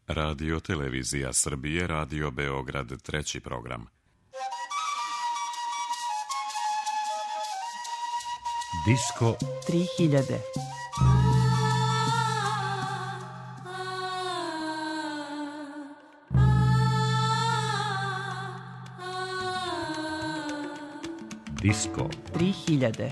Radio Televizija Srbije, Radio Beograd, treći program. Disko 3000. Disko 3000.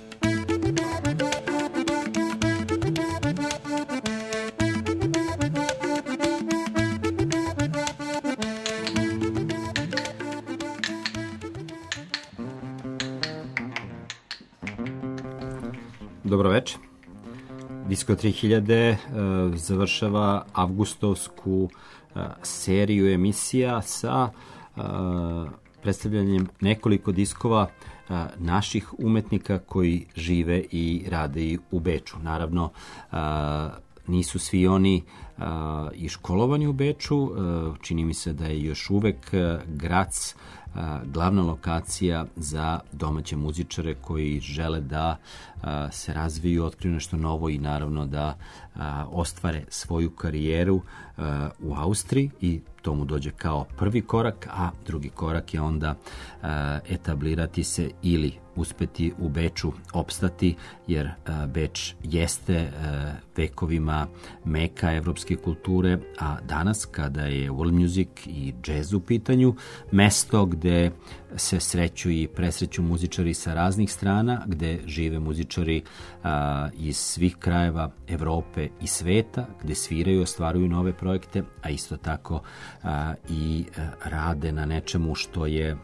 Dobro večer. Disko 3000 završava avgustovsku seriju emisija sa predstavljanjem nekoliko diskova naših umetnika koji žive i rade u Beču. Naravno, nisu svi oni i školovani u Beču. Čini mi se da je još uvek Grac glavna lokacija za domaće muzičare koji žele da se razviju, otkriju nešto novo i naravno da ostvare svoju karijeru u Austriji, i to mu dođe kao prvi korak, a drugi korak je onda etablirati se ili uspeti u Beču opstati, jer Beč jeste vekovima meka evropske kulture, a danas kada je world music i džez u pitanju, mesto gde se sreću i presreću muzičari sa raznih strana, gde žive muzičari iz svih krajeva Evrope i sveta, gde sviraju i ostvaruju nove projekte, a isto tako i rade na nečemu što je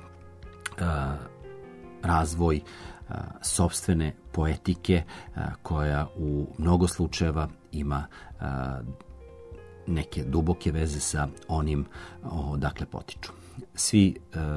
razvoj sopstvene poetike koja u mnogo slučajeva ima neke duboke veze sa onim odakle potiču. Svi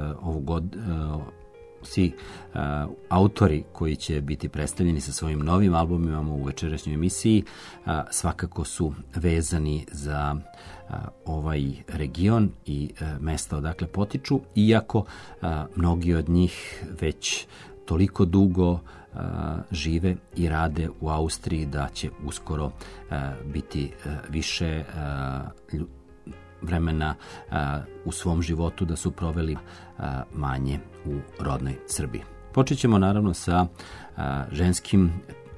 autori koji će biti predstavljeni sa svojim novim albumima u večerašnjoj emisiji svakako su vezani za ovaj region i mesta odakle potiču, iako mnogi od njih već toliko dugo žive i rade u Austriji da će uskoro biti više vremena u svom životu da su proveli manje u rodnoj Srbiji. Počet ćemo naravno sa ženskim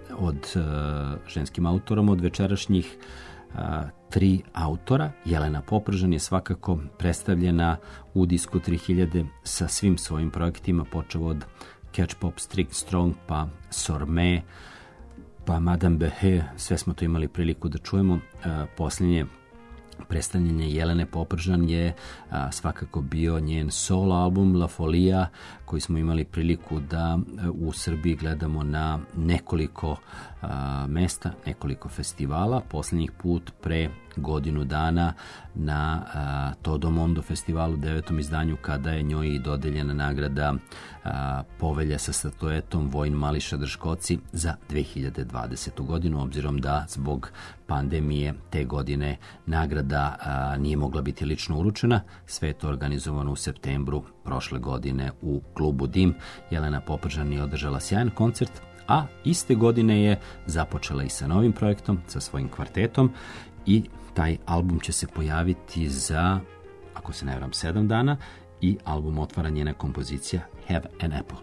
autorom od večerašnjih tri autora. Jelena Popržan je svakako predstavljena u Disku 3000 sa svim svojim projektima, počeo od Catch Pop Strict Strong, pa Sorme, pa Madame Behe, sve smo to imali priliku da čujemo. Posljednje predstavljanje Jelene Popržan je svakako bio njen solo album La Folia, koji smo imali priliku da u Srbiji gledamo na nekoliko mesta, nekoliko festivala. Posljednjih put pre godinu dana na Todo Mondo festivalu, 9. izdanju, kada je njoj i dodeljena nagrada Povelja sa statuetom Vojin Mališa Drškoci za 2020. godinu, obzirom da zbog pandemije te godine nagrada nije mogla biti lično uručena. Sve je to organizovano u septembru prošle godine u klubu Dim. Jelena Popržan je održala sjajan koncert, a iste godine je započela i sa novim projektom, sa svojim kvartetom, i taj album će se pojaviti za, ako se ne varam, 7 dana, i album otvara njena kompozicija Have an Apple.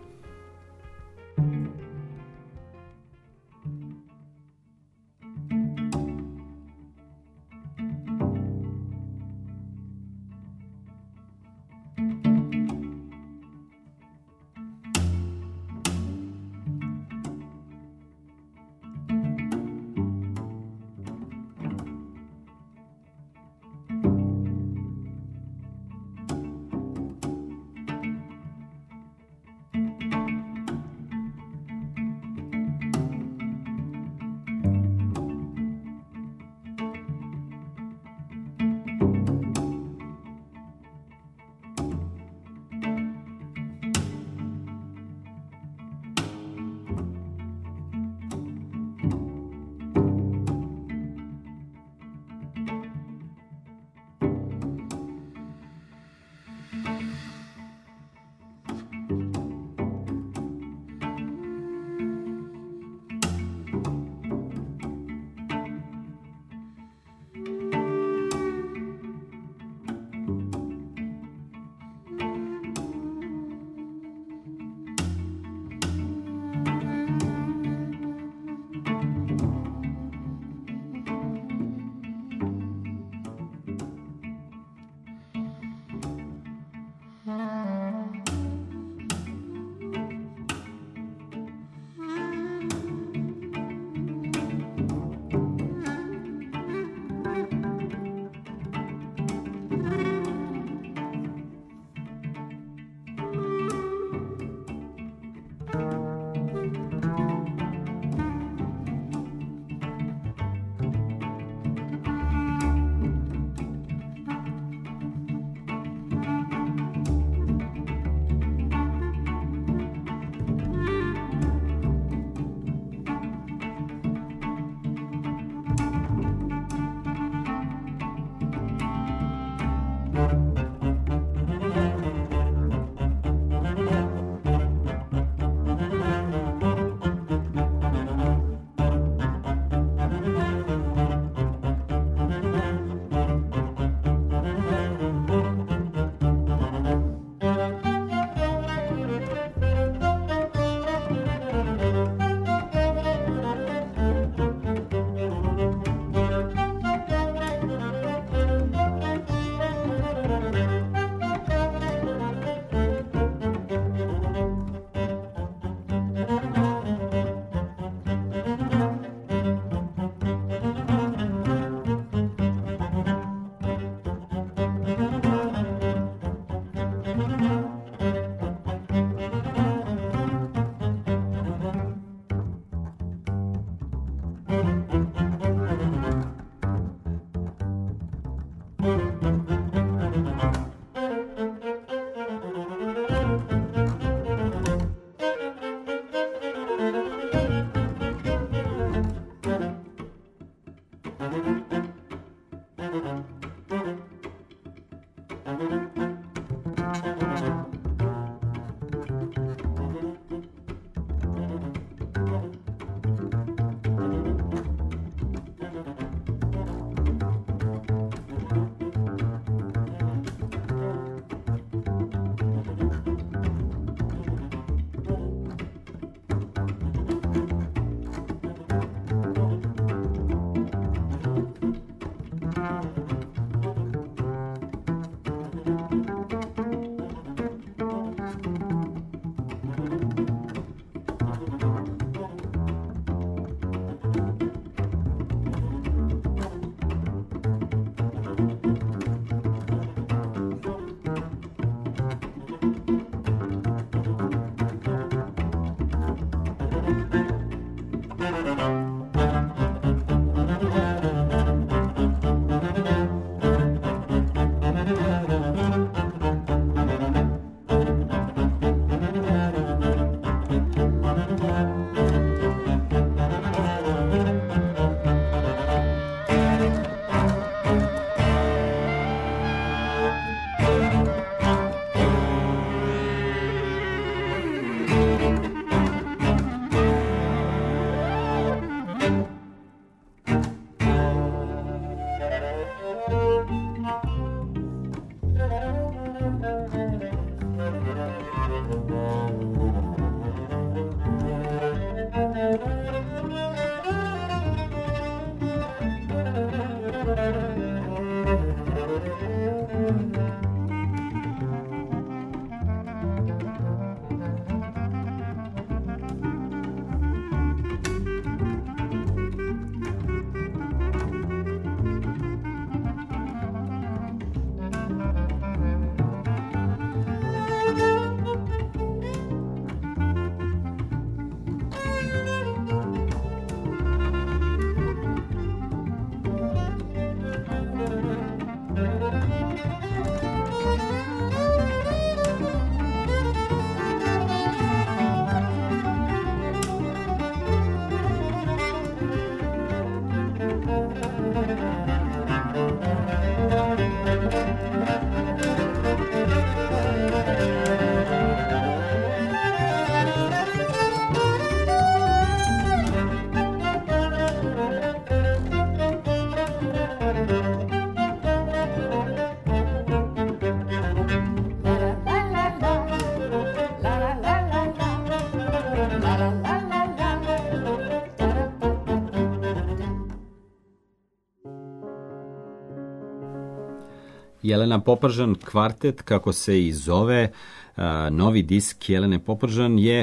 Jelena Popržan kvartet, kako se i zove, novi disk Jelene Popržan je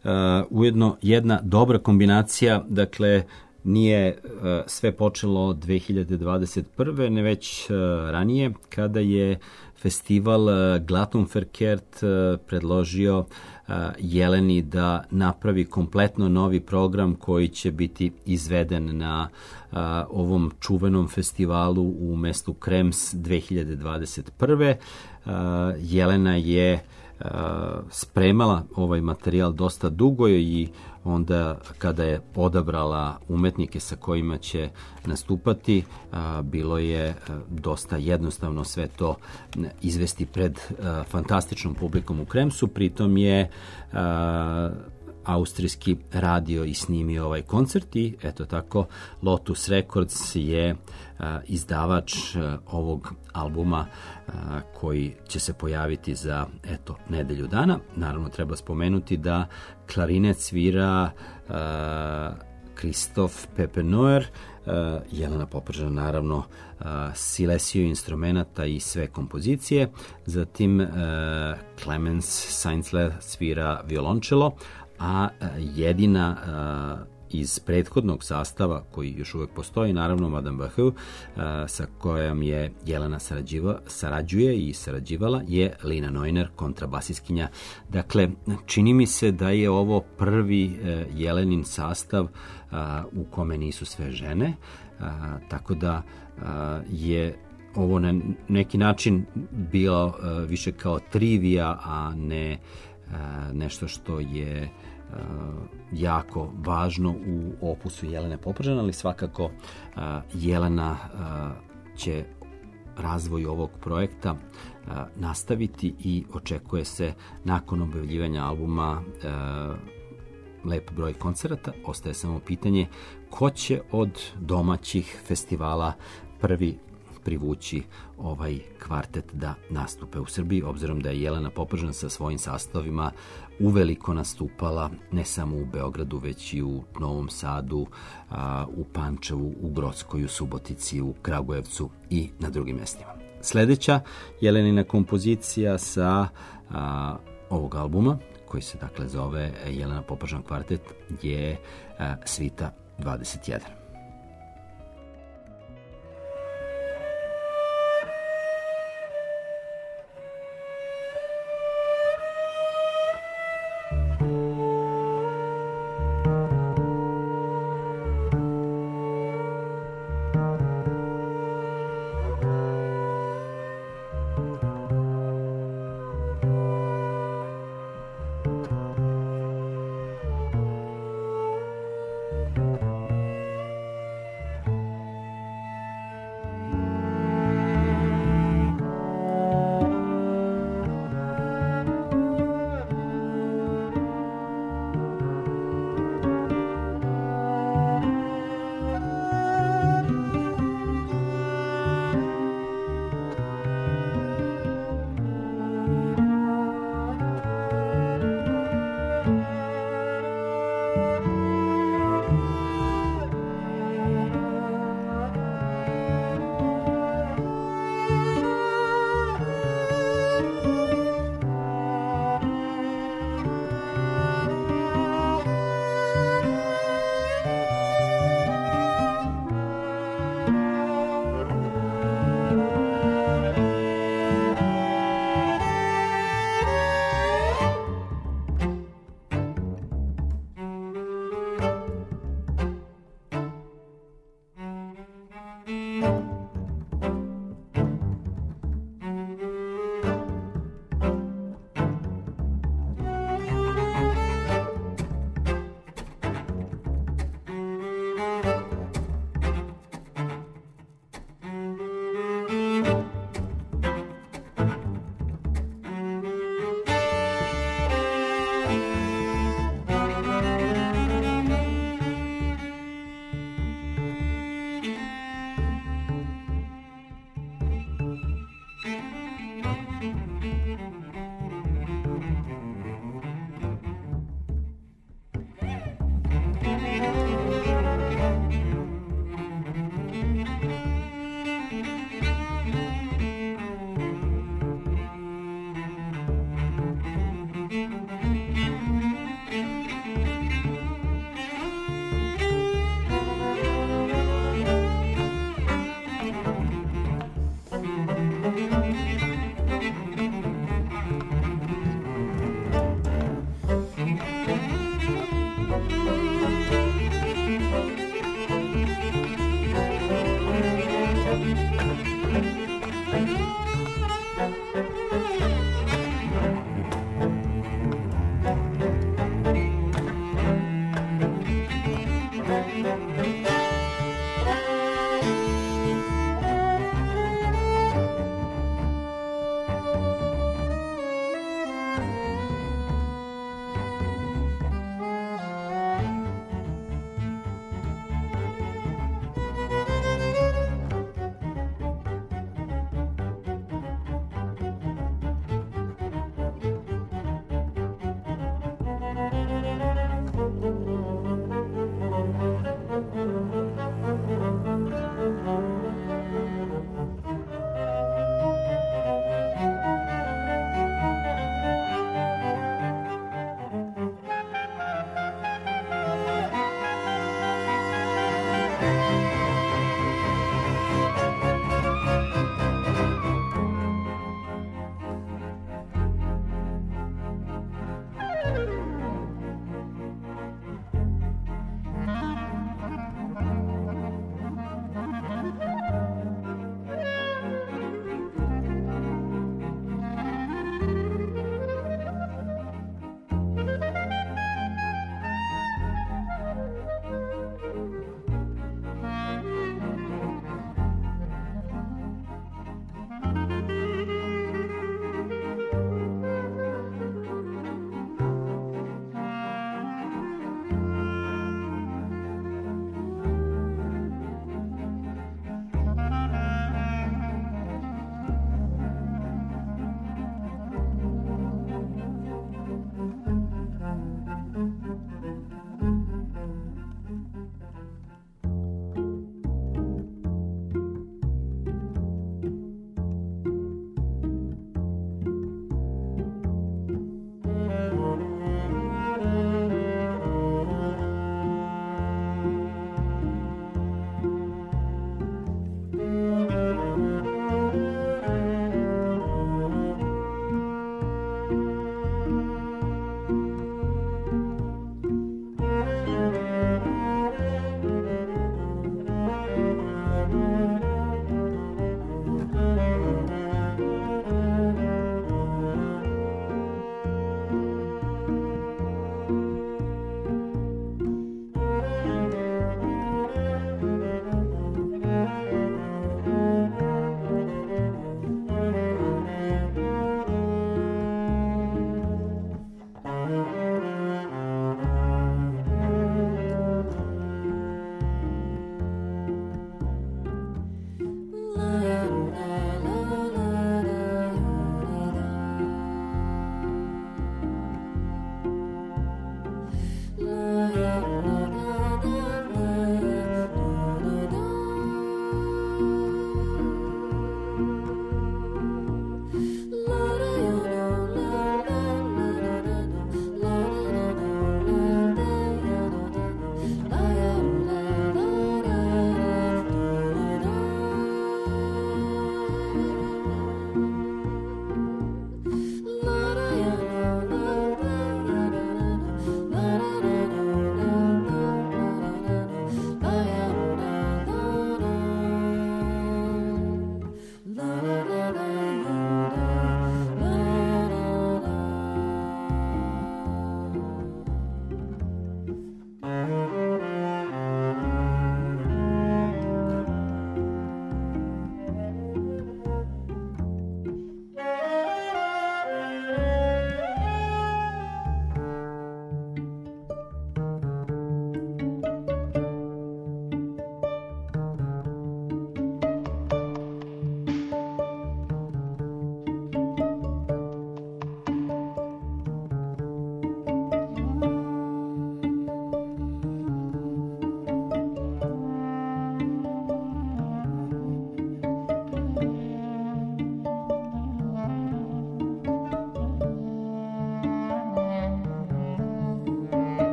ujedno jedna dobra kombinacija, nije sve počelo 2021. ne već ranije, kada je festival Glatumverkehrt predložio Jeleni da napravi kompletno novi program koji će biti izveden na ovom čuvenom festivalu u mestu Krems 2021. Jelena je spremala ovaj materijal dosta dugo i onda kada je odabrala umetnike sa kojima će nastupati, bilo je dosta jednostavno sve to izvesti pred fantastičnom publikom u Kremsu. Pritom je austrijski radio i snimio ovaj koncert i eto tako Lotus Records je izdavač ovog albuma koji će se pojaviti za nedelju dana. Naravno treba spomenuti da klarinet svira Christoph Pepenoer, Jelena Popržan naravno silesio instrumenta i sve kompozicije, zatim Clemens Seinzler svira violončelo, a jedina iz prethodnog sastava, koji još uvek postoji, naravno Madame Bacheu, sa kojom je Jelena sarađuje i sarađivala, je Lina Neuner, kontrabasiskinja. Dakle, čini mi se da je ovo prvi Jelenin sastav u kome nisu sve žene, tako da je ovo na neki način bilo više kao trivija, a ne nešto što je jako važno u opusu Jelene Popržan, ali svakako Jelena će razvoj ovog projekta nastaviti i očekuje se nakon objavljivanja albuma lep broj koncerata. Ostaje samo pitanje ko će od domaćih festivala prvi privući ovaj kvartet da nastupe u Srbiji, obzirom da je Jelena Popržan sa svojim sastavima uveliko nastupala ne samo u Beogradu, već i u Novom Sadu, u Pančevu, u Grockoj, u Subotici, u Kragujevcu i na drugim mjestima. Sledeća Jelenina kompozicija sa ovog albuma, koji se dakle zove Jelena Popržan kvartet, je Svita 21.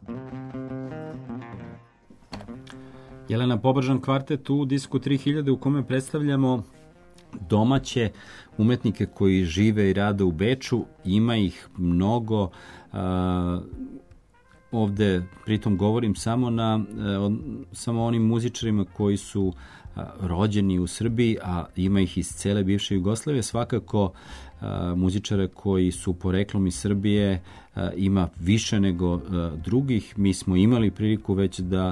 Jelena Pobržan kvartet u Disku 3000 u kome predstavljamo domaće umetnike koji žive i rade u Beču. Ima ih mnogo. Ovde pritom govorim samo onim muzičarima koji su rođeni u Srbiji, a ima ih iz cele bivše Jugoslavije. Svakako muzičare koji su poreklom iz Srbije ima više nego drugih. Mi smo imali priliku već da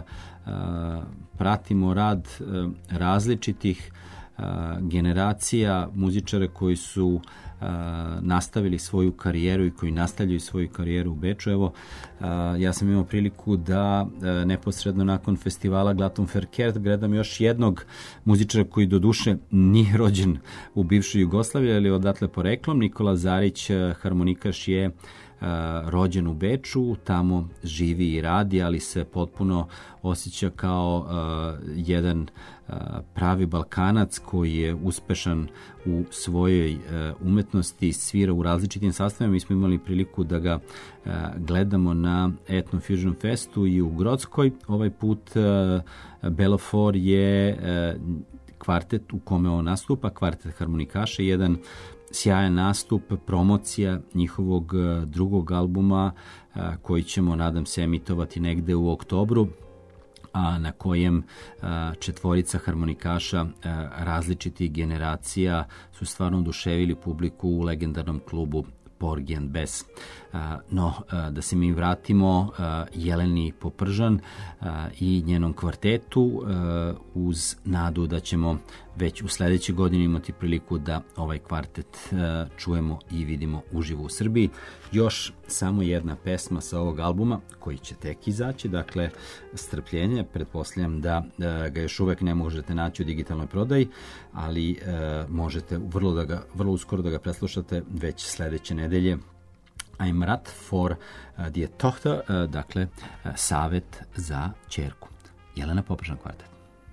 pratimo rad različitih generacija muzičara koji su nastavili svoju karijeru i koji nastavljaju svoju karijeru u Beču. Evo, ja sam imao priliku da neposredno nakon festivala Glattenverkehrt gledam još jednog muzičara koji doduše nije rođen u bivšoj Jugoslaviji, ali odatle poreklom. Nikola Zarić, harmonikaš, je rođen u Beču, tamo živi i radi, ali se potpuno osjeća kao jedan pravi Balkanac koji je uspešan u svojoj umetnosti, svira u različitim sastavima. Mi smo imali priliku da ga gledamo na Ethno Fusion Festu i u Grockoj. Ovaj put Belofor je kvartet u kome on nastupa, kvartet harmonikaša, jedan sjajan nastup, promocija njihovog drugog albuma koji ćemo, nadam se, emitovati negde u oktobru, a na kojem četvorica harmonikaša različitih generacija su stvarno oduševili publiku u legendarnom klubu Porgy and Bess. No, da se mi vratimo Jeleni Popržan i njenom kvartetu uz nadu da ćemo već u sledećoj godini imati priliku da ovaj kvartet čujemo i vidimo uživo u Srbiji. Još samo jedna pesma sa ovog albuma koji će tek izaći, dakle Strpljenje. Pretpostavljam da ga još uvek ne možete naći u digitalnoj prodaji, ali možete vrlo uskoro da ga preslušate već sledeće nedelje. Ein Rat for die Tochter, dakle savet za ćerku. Jelena Popržan kvartet.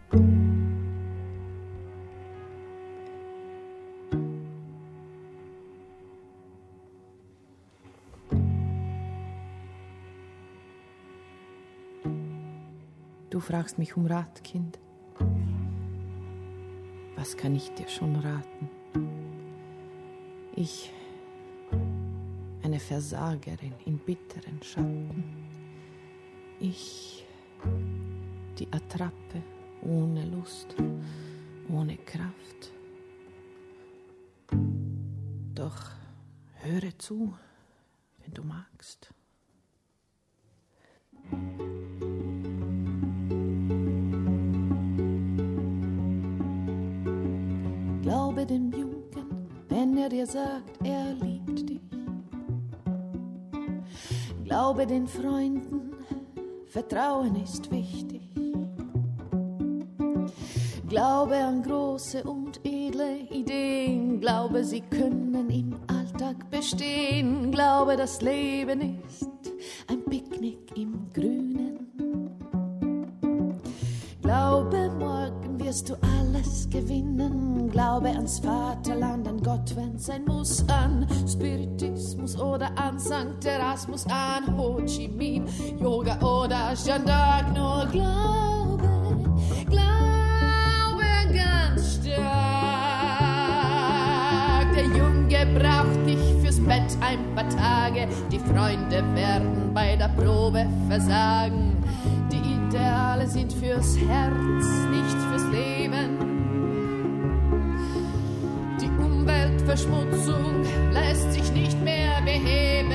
Du fragst mich Rat, Kind. Was kann ich dir schon raten? Ich, eine Versagerin in bitteren Schatten. Ich, die Attrappe ohne Lust, ohne Kraft. Doch höre zu, wenn du magst. Glaube dem Jungen, wenn dir sagt, liebt dich. Glaube den Freunden, Vertrauen ist wichtig. Glaube an große und edle Ideen. Glaube, sie können im Alltag bestehen. Glaube, das Leben ist ein Picknick im Grünen. Glaube, morgen wirst du alles gewinnen. Glaube ans Vaterland, an Gott, wenn's sein muss, an Spiritismus oder an Sankt Erasmus, an Ho Chi Minh, Yoga oder Jeanne d'Arc. Nur glaube, glaube ganz stark. Der Junge braucht dich fürs Bett ein paar Tage. Die Freunde werden bei der Probe versagen. Die Ideale sind fürs Herz, nicht fürs Leben. Die Umweltverschmutzung lässt sich nicht mehr beheben.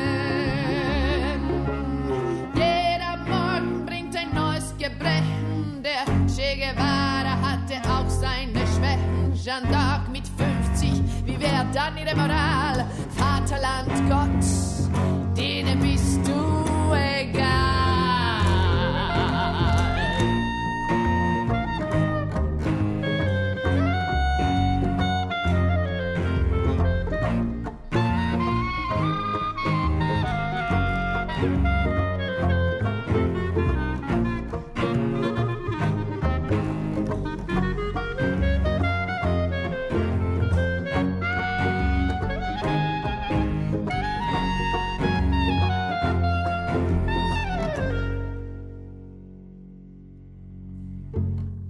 Jeder Morgen bringt ein neues Gebrechen. Der Che Guevara hatte auch seine Schwächen. Jeanne d'Arc mit 50, wie wäre dann ihre Moral? Vaterland, Gott, denen bist du egal.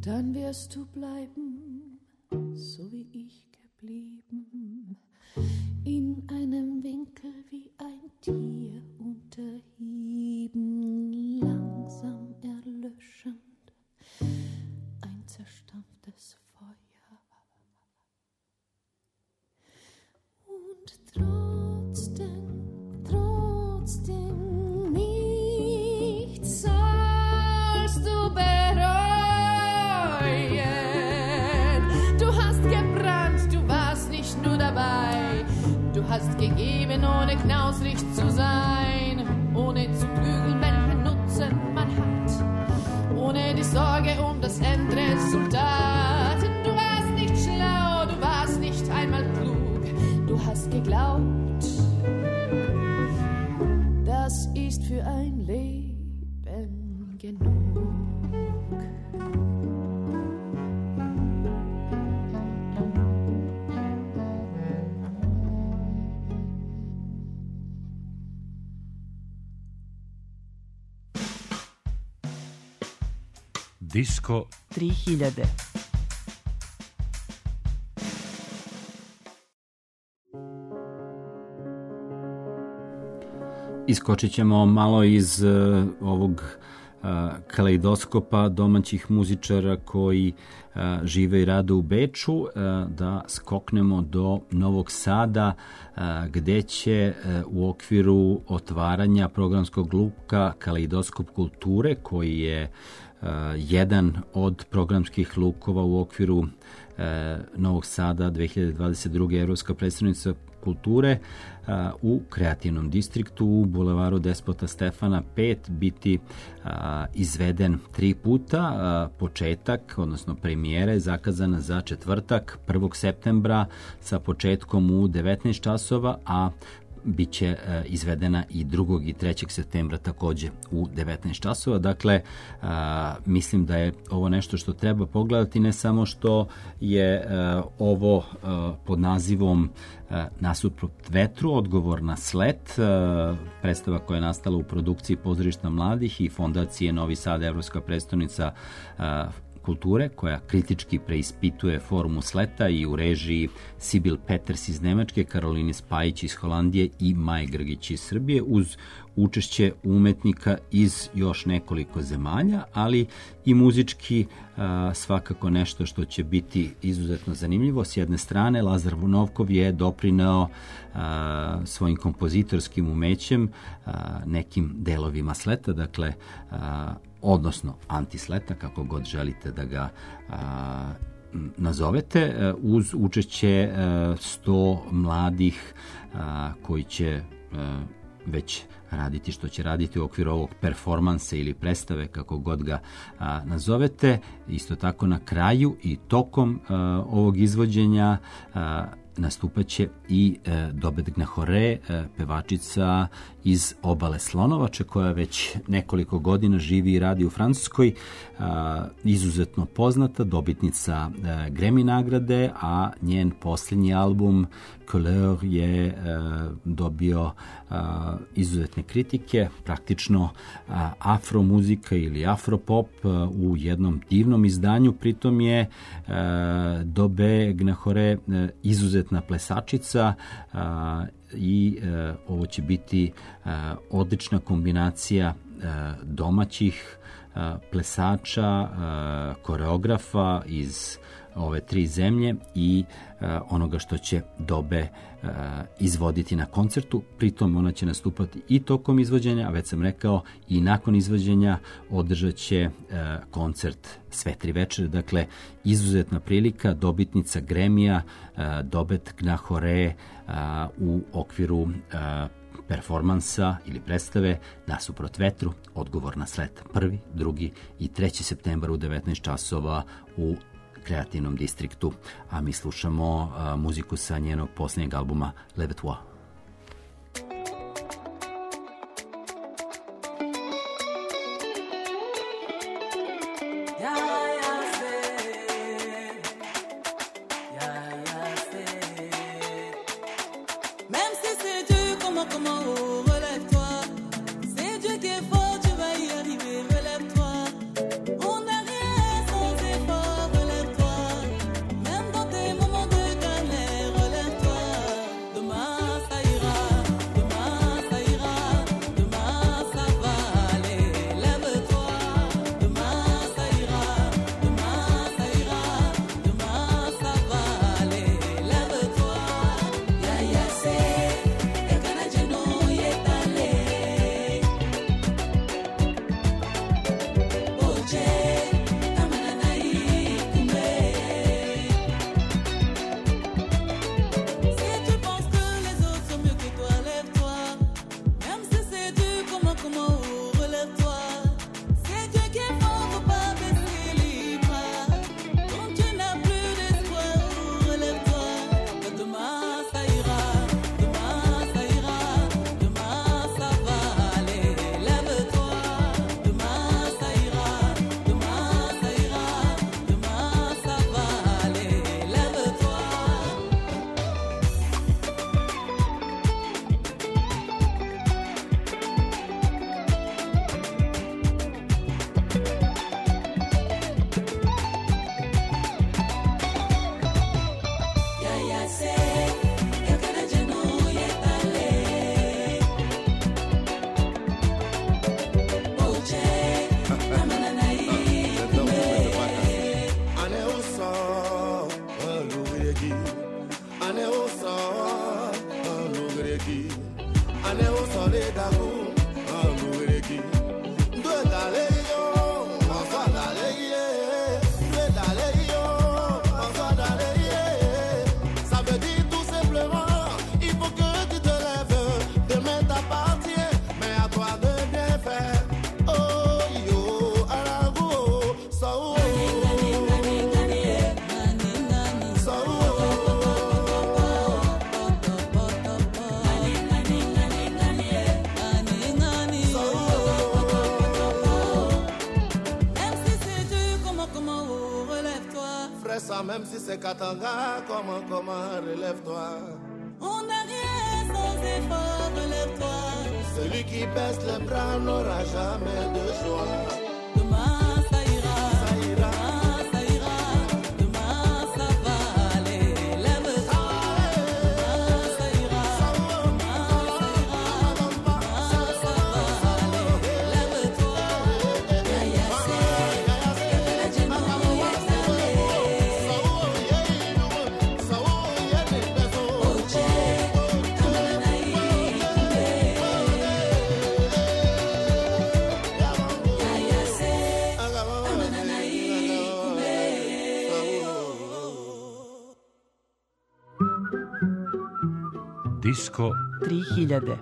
dann wirst du bleiben, so wie ich geblieben, in einem Winkel wie ein Tier unter Hieben, langsam erlöschend, ein zerstampftes Feuer. Und trotzdem nichts sollst du bereuen. Du hast gebrannt, du warst nicht nur dabei. Du hast gegeben, ohne knausrig zu sein, ohne zu klügeln, welchen Nutzen man hat, ohne die Sorge um das Endresultat. Du warst nicht schlau, du warst nicht einmal klug, du hast geglaubt, das ist für ein Leben genug. Disco 3000. Iskočit ćemo malo iz ovog kaleidoskopa domaćih muzičara koji žive i rade u Beču, da skoknemo do Novog Sada, gde će u okviru otvaranja programskog luka Kaleidoskop kulture, koji je jedan od programskih lukova u okviru Novog Sada 2022. Evropska predstavnica kulture u kreativnom distriktu u bulevaru Despota Stefana 5 biti izveden 3 puta. Početak, odnosno premijera je zakazana za četvrtak 1. septembra sa početkom u 19 časova, a bit će izvedena i 2. i 3. septembra takođe u 19 časova. Dakle, mislim da je ovo nešto što treba pogledati, ne samo što je ovo pod nazivom Nasuprot vetru, odgovor na slet, predstava koja je nastala u produkciji Pozorišta mladih i Fondacije Novi Sad, Evropska predstavnica kulture, koja kritički preispituje formu sleta, i u režiji Sibyl Peters iz Nemačke, Karoline Spajić iz Holandije i Maje Grgić iz Srbije, uz učešće umetnika iz još nekoliko zemalja, ali i muzički svakako nešto što će biti izuzetno zanimljivo. S jedne strane, Lazar Vunovkov je doprineo svojim kompozitorskim umećem nekim delovima sleta, dakle odnosno antisleta, kako god želite da ga nazovete, uz učešće 100 mladih koji će već raditi što će raditi u okviru ovog performansa ili predstave, kako god ga nazovete. Isto tako na kraju i tokom ovog izvođenja nastupaće i Dobet Gnahore, pevačica iz Obale Slonovače, koja već nekoliko godina živi i radi u Francuskoj, izuzetno poznata, dobitnica Grammy nagrade, a njen posljednji album Couleur je dobio izuzetne kritike, praktično afromuzika ili afropop u jednom divnom izdanju. Pritom je Dobe Gnahore izuzetna plesačica i ovo će biti odlična kombinacija domaćih plesača, koreografa iz ove 3 zemlje i onoga što će Dobe izvoditi na koncertu. Pritom ona će nastupati i tokom izvođenja, a već sam rekao i nakon izvođenja održat će koncert sve 3 večere. Dakle, izuzetna prilika, dobitnica Gremija, Dobet Gnahore u okviru performansa ili predstave Nasuprot vetru, odgovor na slet, 1., 2. i 3. septembar u 19 časova u kreativnom distriktu, a mi slušamo muziku sa njenog posljednjeg albuma Lève-toi. On n'a rien sans effort. ça, même si c'est Katanga. Comment, relève-toi. On n'a rien sans effort, relève-toi. Celui qui baisse les bras n'aura jamais de joie. Demain ça ira, Ça ira. demain ça ira, demain ça va aller. Lève-toi. Demain ça ira, demain ça ira, demain ça va aller. Lève-toi. Yaya se, la jema oyetale. Oche, amana na ikumbe. Yaya se, amana na ikumbe. Disko 3000.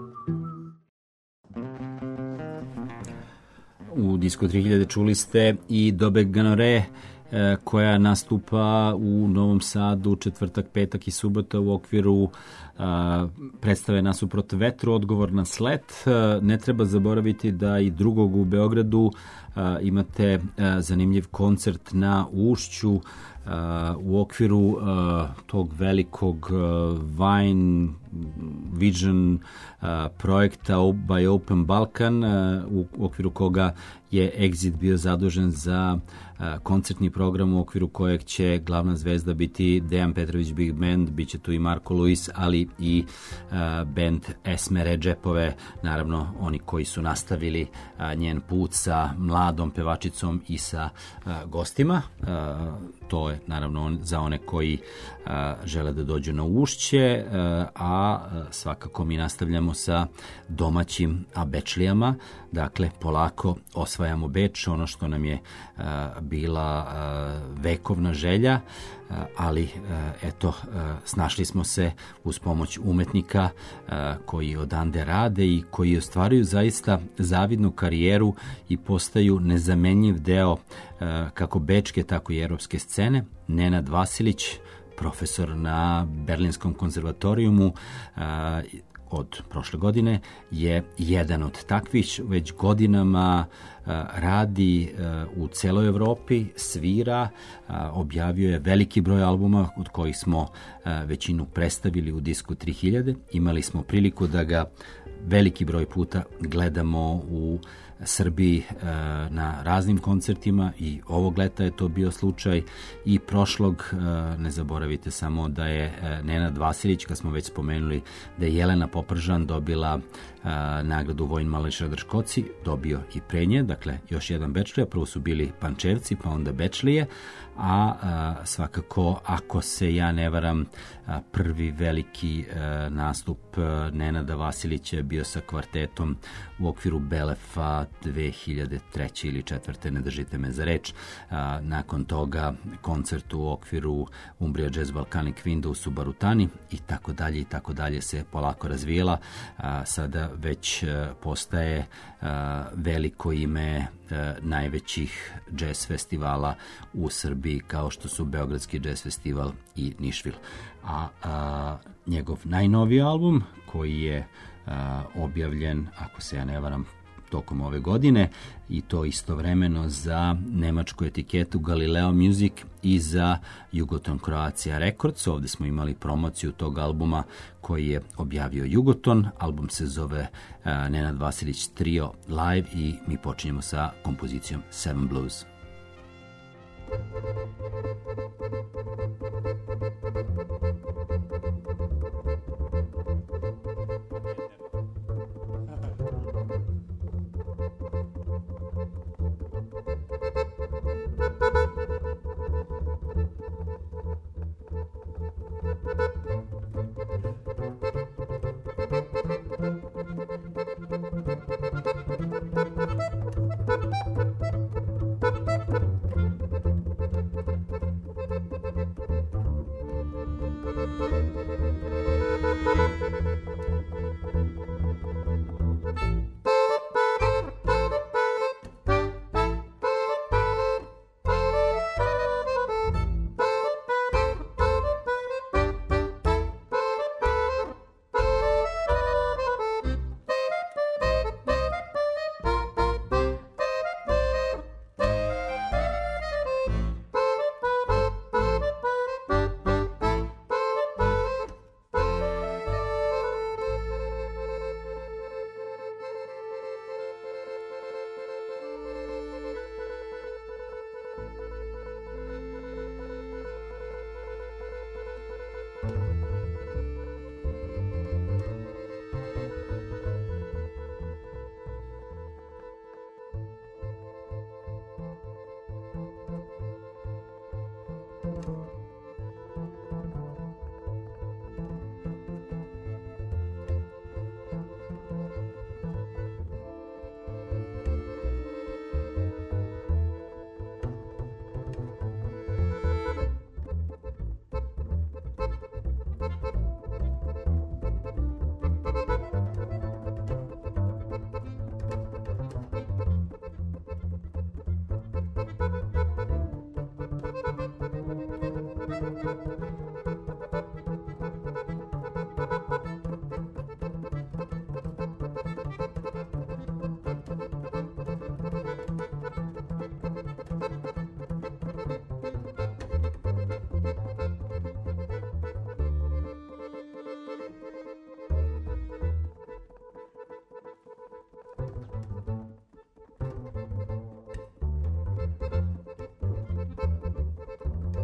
U Disco 3000 čuli ste i Dobe Ganore, koja nastupa u Novom Sadu četvrtak, petak i subota u okviru predstave Nasuprot vetru, odgovor na slet. Ne treba zaboraviti da i 2. u Beogradu imate zanimljiv koncert na Ušću u okviru tog velikog Vine Vision projekta by Open Balkan, u okviru koga je Exit bio zadužen za koncertni program u okviru kojeg će glavna zvezda biti Dejan Petrović Big Band, bit će tu i Marko Luis, ali i band Esme Redžepove, naravno oni koji su nastavili njen put sa mladom pevačicom i sa gostima. To je naravno za one koji žele da dođu na Ušće, a svakako mi nastavljamo sa domaćim Bečlijama. Dakle, polako osvajamo Beč, ono što nam je bila vekovna želja, ali eto, snašli smo se uz pomoć umetnika koji odande rade i koji ostvaruju zaista zavidnu karijeru i postaju nezamenljiv deo kako bečke, tako i europske scene. Nenad Vasilić, profesor na Berlinskom konzervatorijumu, od prošle godine je jedan od takvih, već godinama radi u celoj Evropi, svira, objavio je veliki broj albuma od kojih smo većinu predstavili u Disku 3000. Imali smo priliku da ga veliki broj puta gledamo u Srbiji na raznim koncertima i ovog leta je to bio slučaj i prošlog. Ne zaboravite samo da je Nenad Vasilić, kad smo već spomenuli da je Jelena Popržan dobila nagradu Vojin Mališa Drškoci, dobio i pre nje, dakle još jedan Bečlija, prvo su bili Pančevci pa onda Bečlije, a svakako, ako se ja ne varam, prvi veliki nastup Nenada Vasilića je bio sa kvartetom u okviru Belefa 2003. ili 2004. ne držite me za reč. Nakon toga koncert u okviru Umbria Jazz Balkanic Windows u Barutani i tako dalje se polako razvijela. Sada već postaje veliko ime najvećih jazz festivala u Srbiji, kao što su Beogradski jazz festival i Nišvil. A njegov najnoviji album, koji je objavljen, ako se ja ne varam, tokom ove godine, i to istovremeno za nemačku etiketu Galileo Music i za Jugoton Croatia Records. Ovdje smo imali promociju tog albuma koji je objavio Jugoton. Album se zove Nenad Vasilić Trio Live i mi počinjemo sa kompozicijom Seven Blues.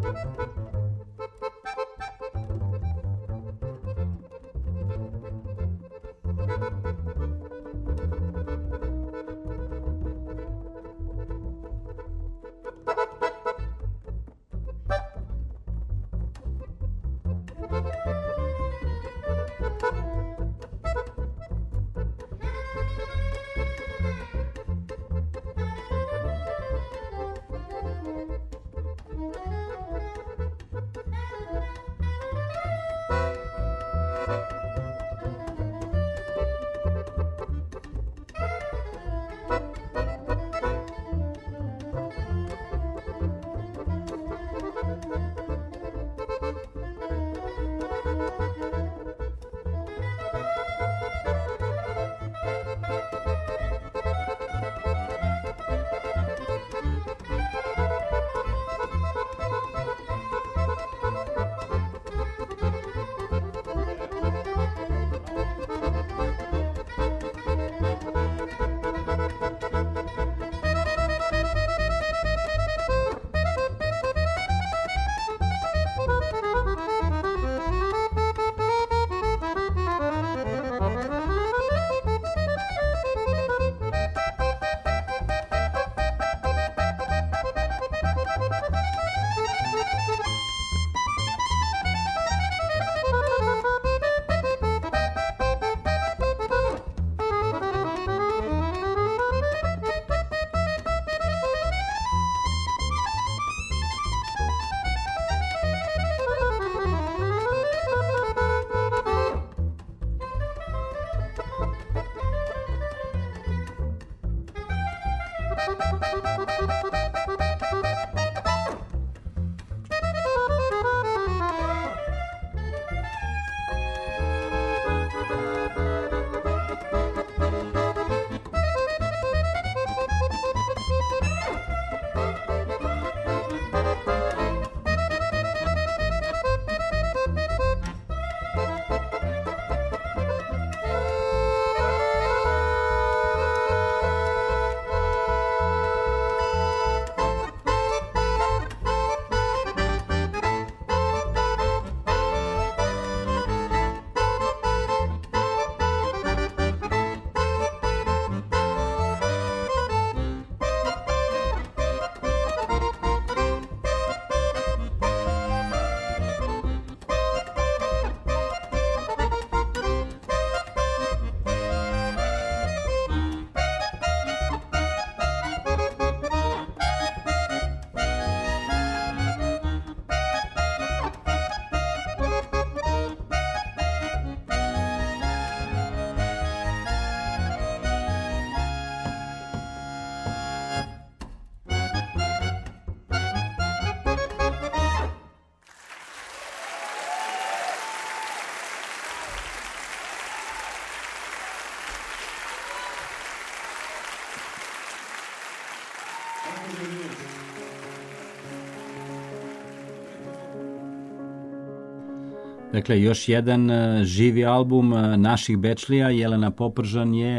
Dakle, još jedan živi album naših Bečlija. Jelena Popržan je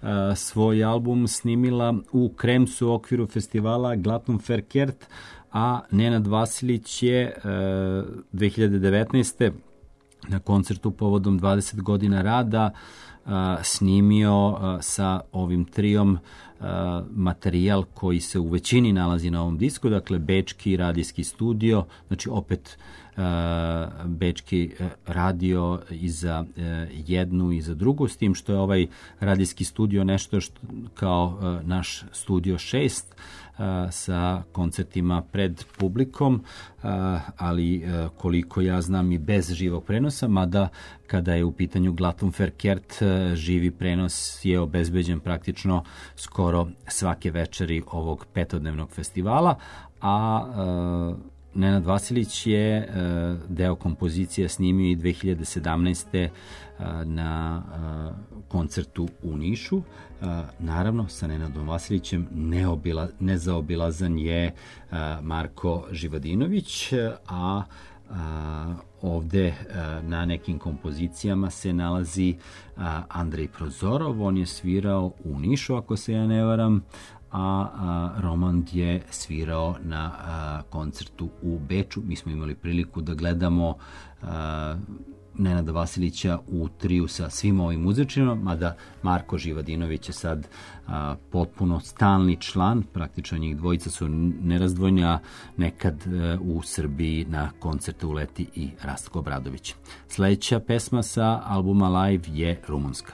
svoj album snimila u Kremsu u okviru festivala Glattenverkehrt, a Nenad Vasilić je 2019. na koncertu povodom 20 godina rada snimio sa ovim trijom materijal koji se u većini nalazi na ovom disku, dakle bečki radijski studio, znači opet bečki radio i za jednu i za drugu, s tim što je ovaj radijski studio nešto kao naš Studio 6 sa koncertima pred publikom, ali koliko ja znam i bez živog prenosa, mada kada je u pitanju Glattenverkehrt, živi prenos je obezbeđen praktično skoro svake večeri ovog petodnevnog festivala, a Nenad Vasilić je deo kompozicije snimio i 2017. na koncertu u Nišu. Naravno, sa Nenadom Vasilićem nezaobilazan je Marko Živadinović, a ovde na nekim kompozicijama se nalazi Andrej Prozorov. On je svirao u Nišu, ako se ja ne varam, a Romand je svirao na koncertu u Beču. Mi smo imali priliku da gledamo Nenada Vasilića u triju sa svim ovim muzičima, mada Marko Živadinović je sad potpuno stalni član, praktično njih dvojica su nerazdvojni, a nekad u Srbiji na koncerte uleti i Rastko Obradović. Sledeća pesma sa albuma Live je rumunska.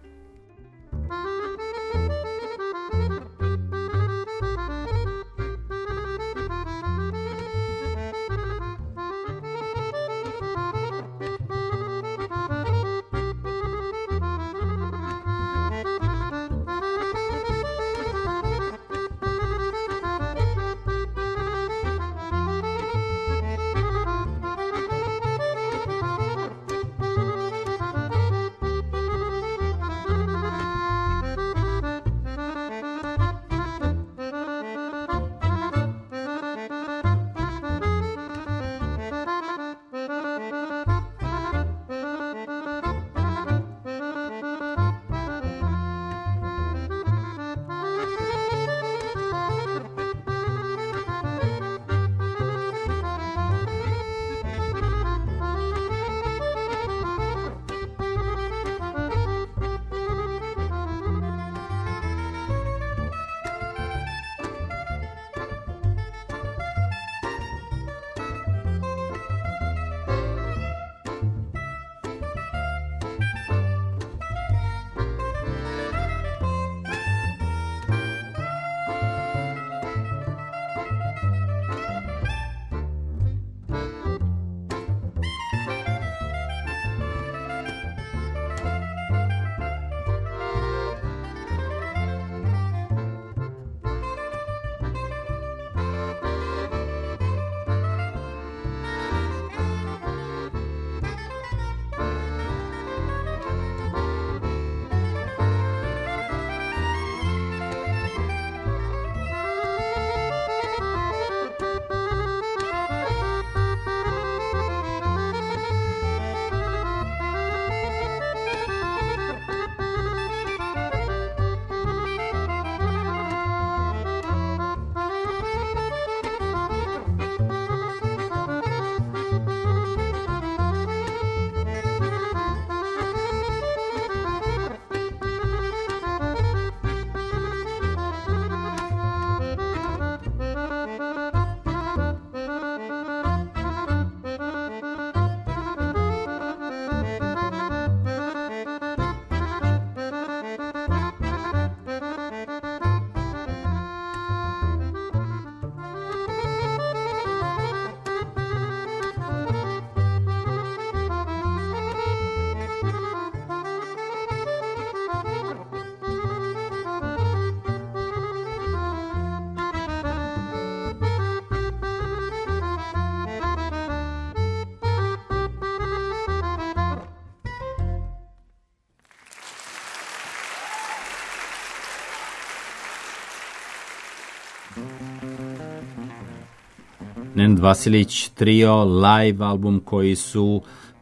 Nenad Vasilić trio, live album koji su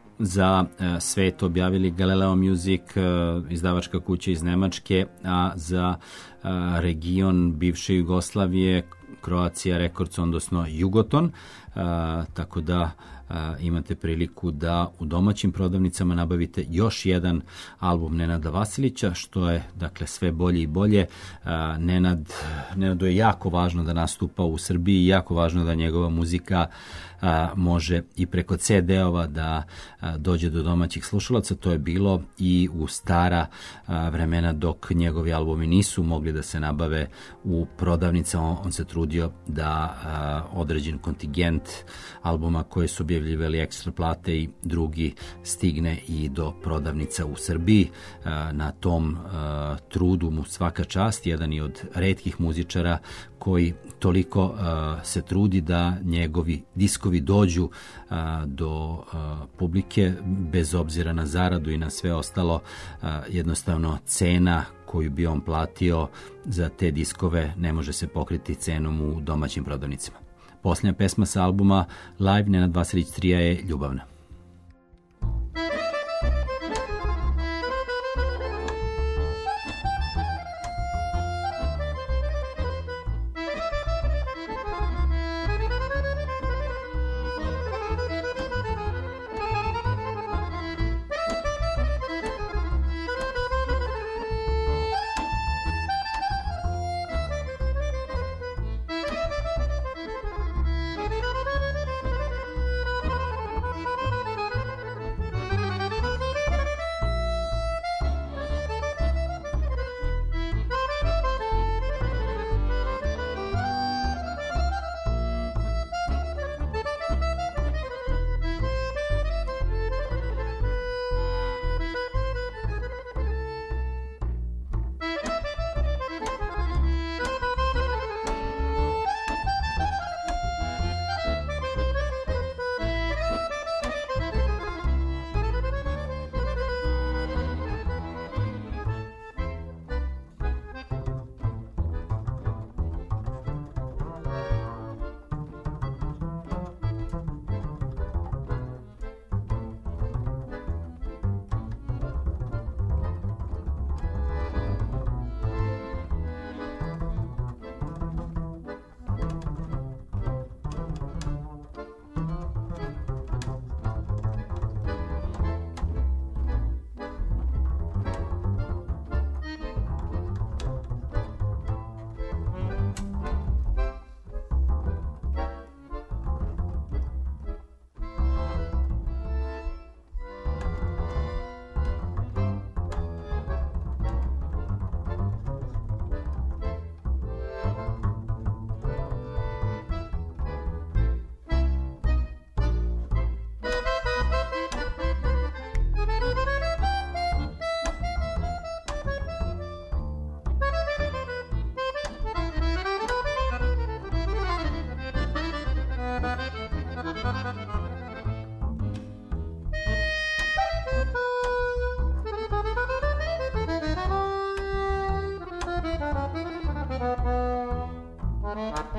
za svet objavili Galileo Music, izdavačka kuća iz Nemačke, a za region bivše Jugoslavije Croatia Records, odnosno Jugoton, tako da imate priliku da u domaćim prodavnicama nabavite još jedan album Nenada Vasilića, što je dakle sve bolje i bolje. Nenadu je jako važno da nastupa u Srbiji, jako važno da njegova muzika može i preko CD-ova da dođe do domaćih slušalaca. To je bilo i u stara vremena dok njegovi albumi nisu mogli da se nabave u prodavnicama. On se trudio da određen kontingent albuma koje su objavljivali Ekstra plate i drugi stigne i do prodavnica u Srbiji. Na tom trudu mu svaka čast, jedan je od retkih muzičara koji toliko se trudi da njegovi diskovi dođu do publike bez obzira na zaradu i na sve ostalo. Jednostavno cena koju bi on platio za te diskove ne može se pokriti cenom u domaćim prodavnicama. Posljednja pesma sa albuma Live Nenad Vasilić trija je Ljubavna.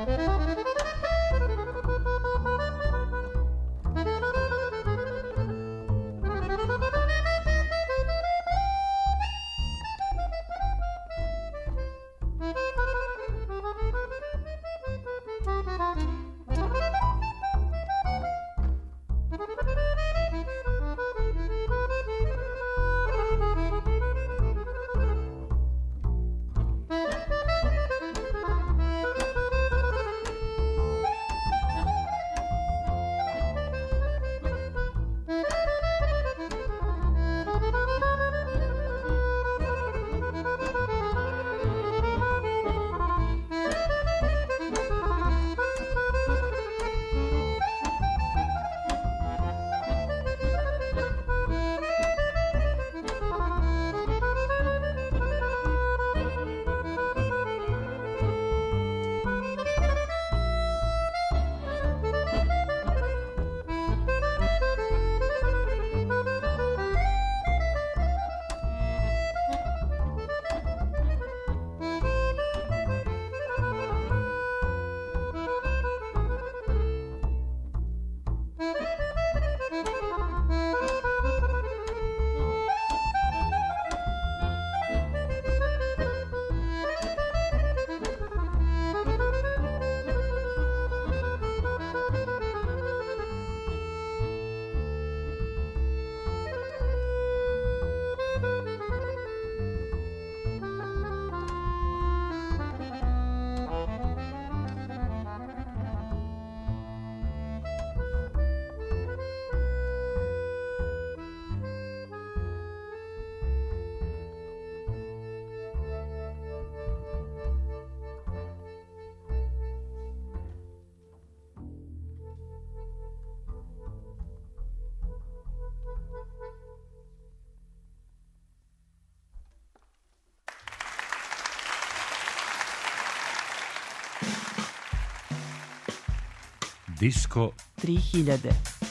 Disko 3000.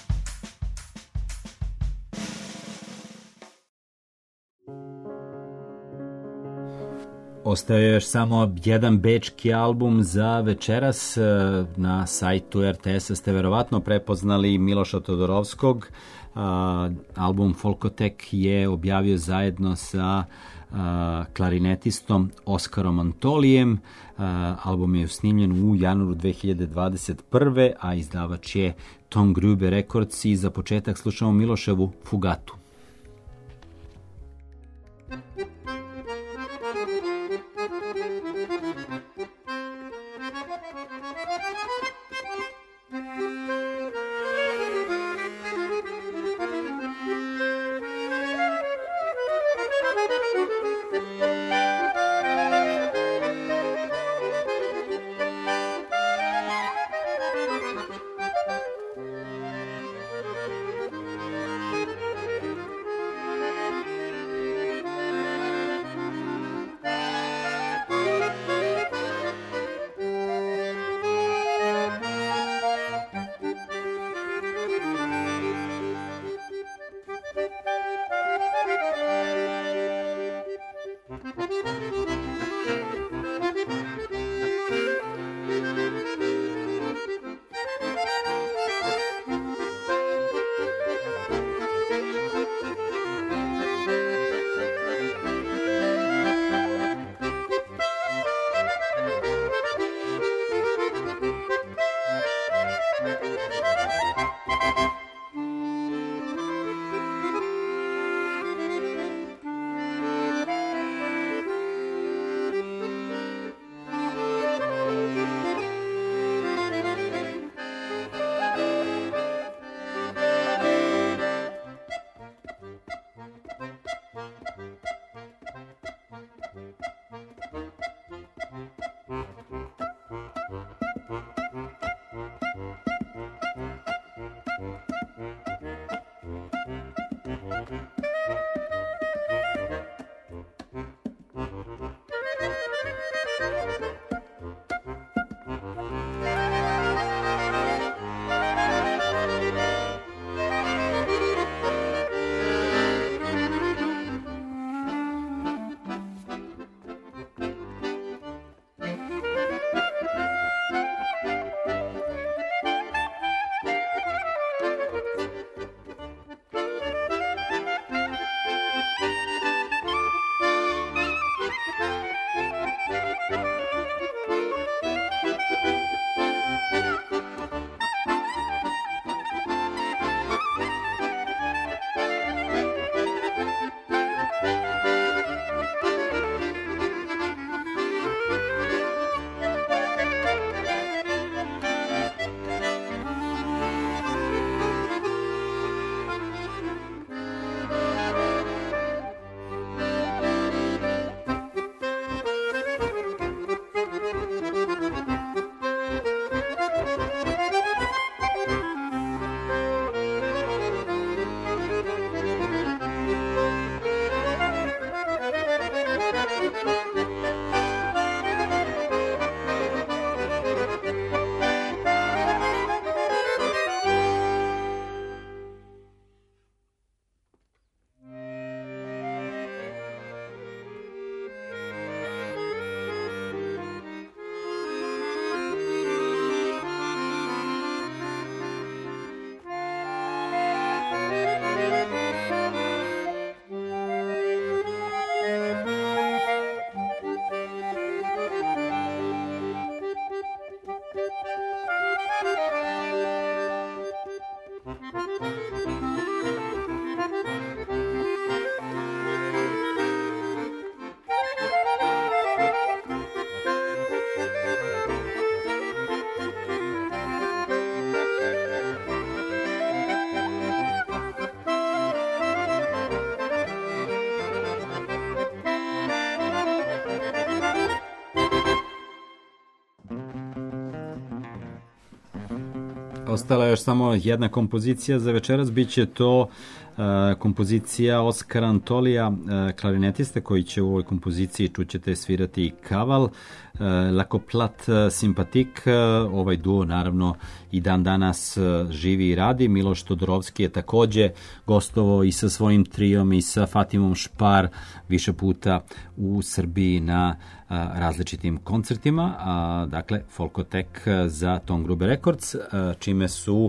Ostaje još samo jedan bečki album za večeras. Na sajtu RTS-a ste verovatno prepoznali Miloša Todorovskog. Album Folkotek je objavio zajedno sa klarinetistom Oskarom Antolijem. Album je snimljen u januaru 2021. a izdavač je Tom Grube Records i za početak slušamo Miloševu Fugatu. ostala je još samo jedna kompozicija za večeras, bit će to kompozicija Oskara Antolija, klarinetiste, koji će u ovoj kompoziciji, čućete, svirati kaval, La Coplat Simpatik. Ovaj duo naravno i dan danas živi i radi. Miloš Todorovski je takođe gostovao i sa svojim trijom i sa Fatimom Špar više puta u Srbiji na različitim koncertima. Dakle, Folkotek za Ton Gruber Records, čime su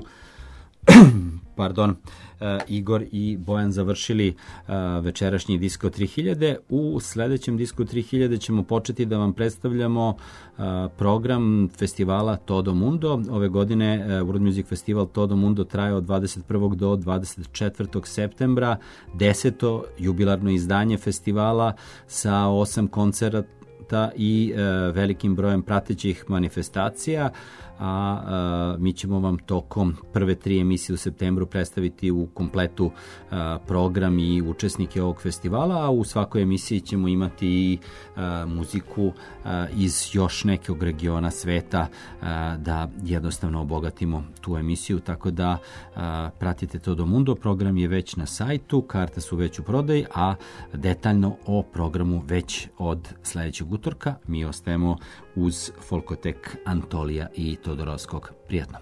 Igor i Bojan završili večerašnji Disko 3000. U sledećem Disku 3000 ćemo početi da vam predstavljamo program festivala Todo Mundo. Ove godine World Music Festival Todo Mundo traje od 21. do 24. septembra, 10. jubilarno izdanje festivala sa 8 koncerata i velikim brojem pratećih manifestacija, a mi ćemo vam tokom prve 3 emisije u septembru predstaviti u kompletu program i učesnike ovog festivala, a u svakoj emisiji ćemo imati i muziku iz još nekog regiona sveta da jednostavno obogatimo tu emisiju, tako da pratite Todo Mundo. Program je već na sajtu, karte su već u prodaji, a detaljno o programu već od sledećeg utorka. Mi ostajemo uz Folkotek Antolija i Todorovskog. Prijatno.